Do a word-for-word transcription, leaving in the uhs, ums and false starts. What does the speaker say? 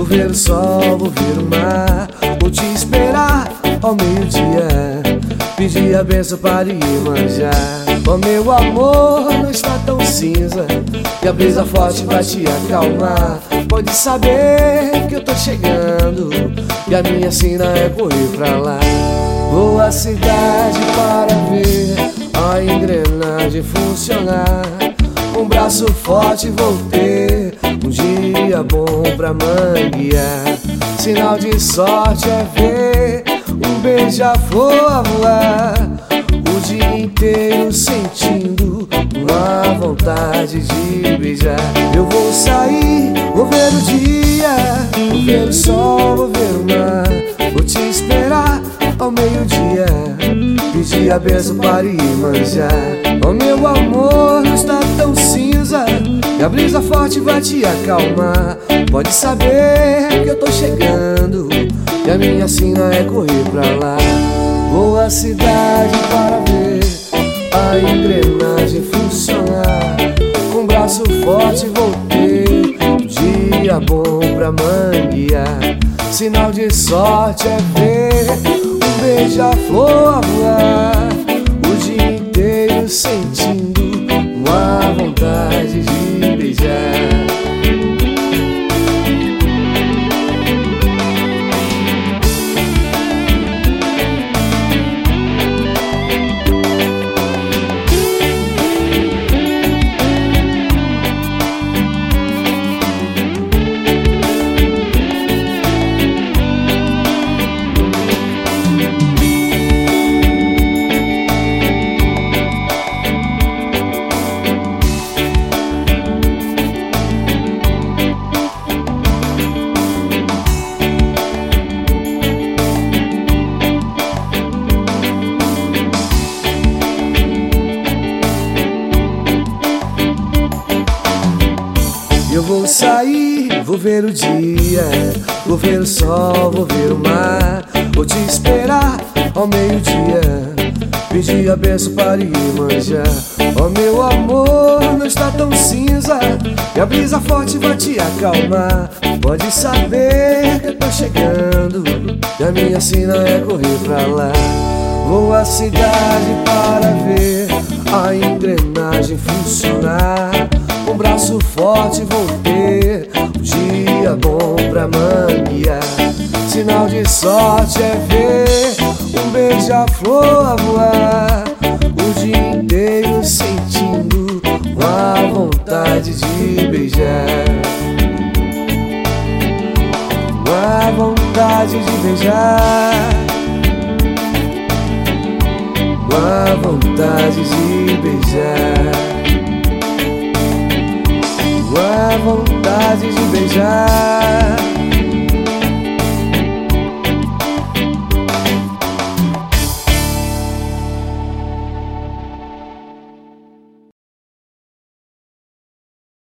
ver o sol, vou ver o mar, vou te esperar ao meio-dia, pedir a benção para Iemanjá. Oh, meu amor, não está tão cinza, e a brisa forte vai te acalmar. Pode saber que eu tô chegando, e a minha sina é correr pra lá. Vou à cidade para ver a engrenagem funcionar. Um braço forte vou ter, um dia bom pra manguear. Sinal de sorte é ver um beija-flor a voar, o dia inteiro sentindo uma vontade de beijar. Eu vou sair, vou ver o dia, vou ver o sol, vou ver o mar, vou te esperar ao meio-dia, pedir a benção para Iemanjá. Oh, meu amor, não está tão cinza, e a brisa forte vai te acalmar. Pode saber que eu tô chegando, e a minha sina é correr pra lá. Vou à cidade para ver a engrenagem funcionar. Com um braço forte vou ter um dia bom pra manguear. Sinal de sorte é ver um beija-flor a voar, o dia inteiro sentindo uma vontade de beijar. Eu vou sair, vou ver o dia, vou ver o sol, vou ver o mar, vou te esperar ao meio-dia, pedir a benção para Iemanjá. Oh, meu amor, não está tão cinza, e a brisa forte vai te acalmar. Pode saber que eu tô chegando, e a minha sina é correr pra lá. Vou à cidade para ver a engrenagem funcionar. Um braço forte vou ter, um dia bom pra manguear. Sinal de sorte é ver um beija-flor a voar, o dia inteiro sentindo uma vontade de beijar. Uma vontade de beijar, uma vontade de beijar, uma vontade de beijar.